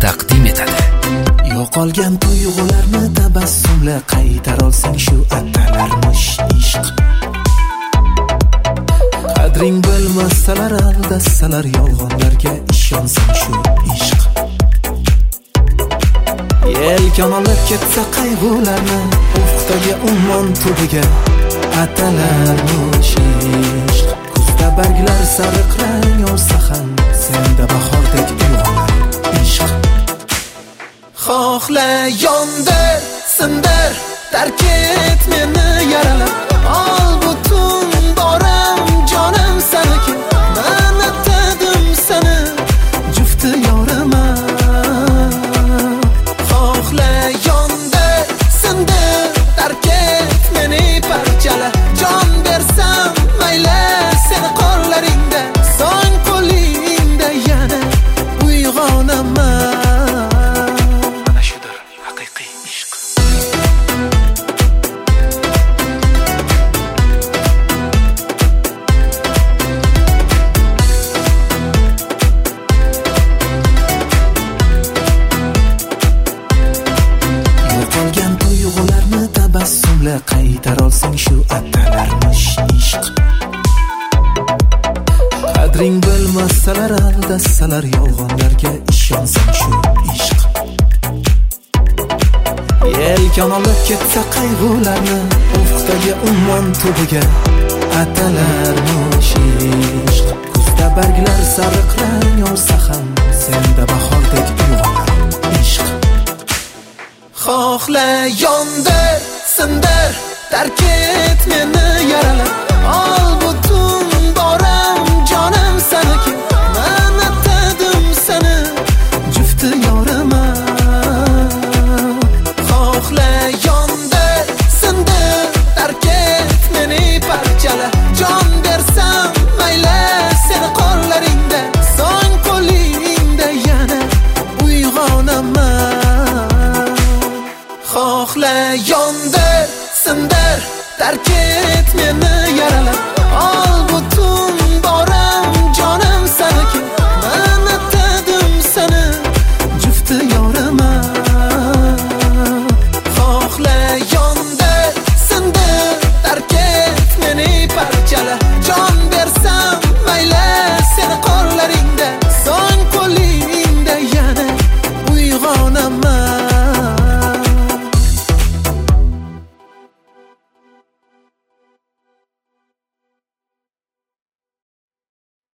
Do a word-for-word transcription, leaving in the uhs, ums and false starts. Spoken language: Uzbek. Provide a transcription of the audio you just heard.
taqdim etadi. Yo'qolgan tuyg'ularni tabassumla qaytar olsang shu atalarmish ishq. Qadring bilmasalar aldasalar yolg'onlarga ishonsang shu ishq. Yelkan olib ketsa qayg'ularni ufqdagi ummon tubiga atalarmish ishq. Kuzda barglar sariq rang olsa ham senda bahordek uyg'onar ishq. Xohla yondir, sindir, tark et meni yaralab. Ol butun borim, jonim saniki. Men atadim seni jufti yorima. Xohla yondir, sindir, tark et meni parchala. Jon bersam mayli seni qo'llaringda, so'ng qo'lingda yana uyg'onaman. Tabassumla qaytar olsang shu atalarmish ishq. Qadring bilmasalar aldasalar yolg'onlarga ishonsang shu ishq. Yelkan olib ketsa qayg'ularni ufqdagi ummon tubiga atalarmish ishq. Kuzda barglar sariq rang olsa ham senda bahordek uyg'onar ishq. Xohla yondir, sindir, tark et meni yaralab. Ol butun borim, jonim saniki. Men atadim seni jufti yorima. Xohla yondir, sindir, tark et meni parchala. Jon bersam mayli seni qo'llaringda, so'ng qo'lingda yana uyg'onaman. Xohla yondir, sindir, tark et meni yaralab.